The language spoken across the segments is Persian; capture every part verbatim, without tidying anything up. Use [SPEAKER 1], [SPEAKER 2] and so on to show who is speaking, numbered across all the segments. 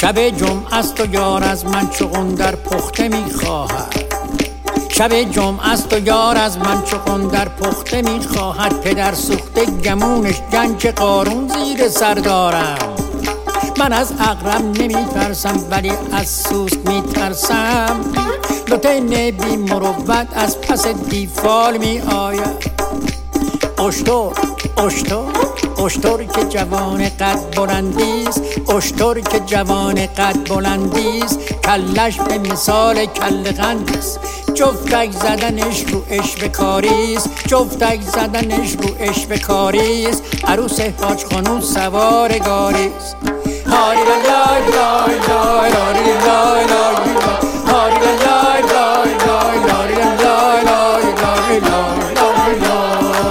[SPEAKER 1] شب جمعه است و یار از من چون در پخته میخواهد، شب جمعه است و یار از من چون در پخته میخواهد. پدر سوخته گمونش گنج قارون زیر سر دارم. من از عقرب نمیترسم ولی از سوسک میترسم. لطین بی مروت از پس دیفال می آید. اشتر اشتر اشتر که جوان قد بلندیست، اشتر که جوان قد بلندیست. کلش به مثال کل قندیست، جفتک زدنش رو اشوه کاریست، جفتک زدنش رو اشوه کاریست. عروس حاج خانوم سوار گاریست. هاری لای لای لای لای لای لای هاری لای لای لای لای لای لای لای لای.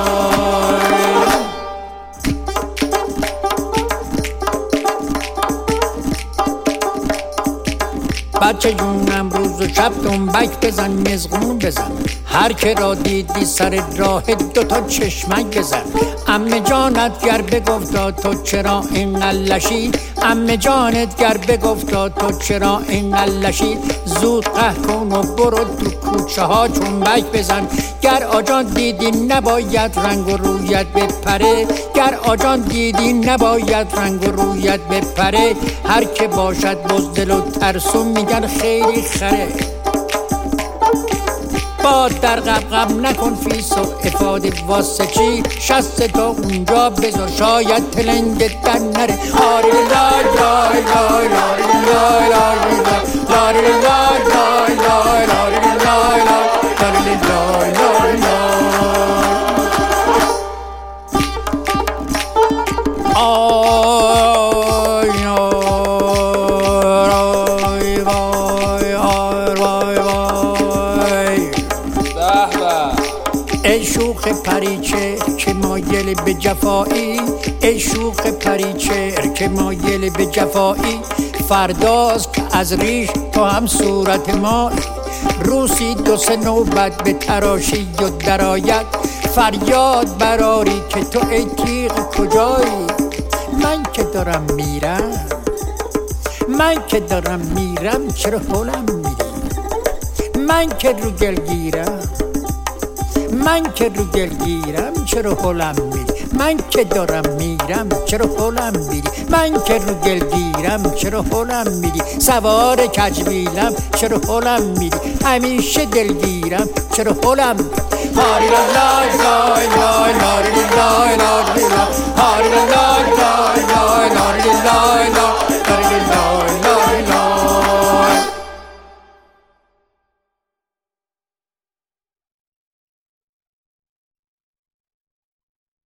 [SPEAKER 1] بچه جونم روز و شب دنبک بزن، مزغون بزن، هر که را دیدی سر راه دوتا چشمک بزن. عمه جانت گر بگفتا تو چرا اینقدر لشی، عمه جانت گر بگفتا تو چرا اینقدر لشی. زود قهر کن و برو تو کوچه ها چنبک بزن. گر آجان دیدی نباید رنگ و رویت بپره، گر آجان دیدی نباید رنگ و رویت بپره. هر که باشد بزدل و ترسو میگن خیلی خره. باد در قبقب نکن فیس و افاده واسه چی، شست تا اونجا بذار شاید تلنگ در نره. آری لای لای لای لای لای لای لای لای لای لای لای لای لای لای لای. ای شوخ پریچه که مایل به جفایی، ای شوخ پریچه که مایل به جفایی. فرداست که از ریش تو هم صورت ما، روسی دو سه نوبت به تراشی و درایت. فریاد براری که تو ای تیغ کجایی. من که دارم میرم، من که دارم میرم چرا هولم میری. من که رو گل گیرم، من که رو گل گیرم چرا هولم میری. من که دارم میرم چرا هولم میری. من که رو گل گیرم چرا هولم میری. سوار کجبیلم چرا هولم میری. همیشه دلگیرم چرا هولم میری. هاری لای لای لای لای لای لای لای